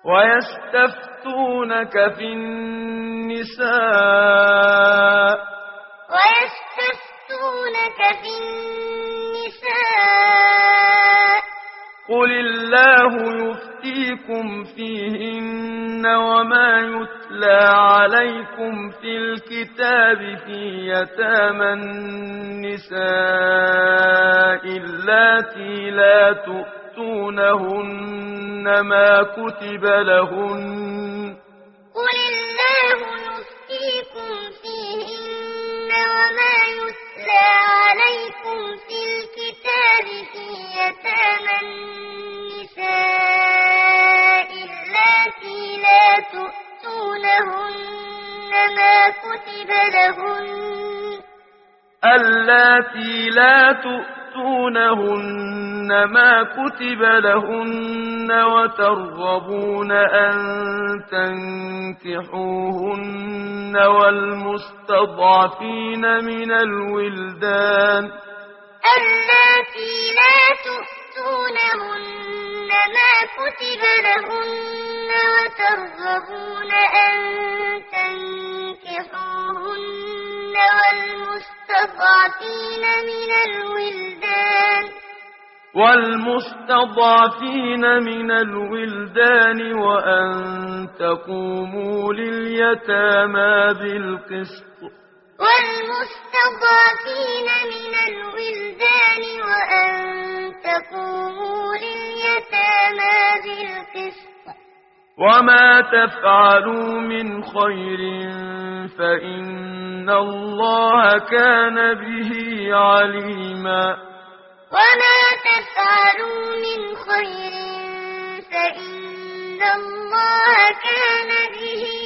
ويستفتونك في النساء قل الله يفتيكم فيهن وما يتلى عليكم في الكتاب في يتامى النساء اللاتي لا تؤتونهن ما كتب لهن قل الله يفتيكم فيهن وما يتلى عليكم في الكتاب في يتامى النساء اللاتي لا تؤتونهن ما كتب لهن اللاتي لا تؤتونهن ما كتب لهن وترغبون أن تنكحوهن والمستضعفين من الولدان اللاتي لا تؤتونهن ما كتب لهن وترغبون أن تنكحوهن والمستضعفين من الولدان وأن تقوموا لليتامى بالقسط والمستضعفين من الولدان وأن تقوموا لليتامى بالقسط وما تفعلوا من خير فإن الله كان به عليما وما تفعلوا من خير فإن الله كان به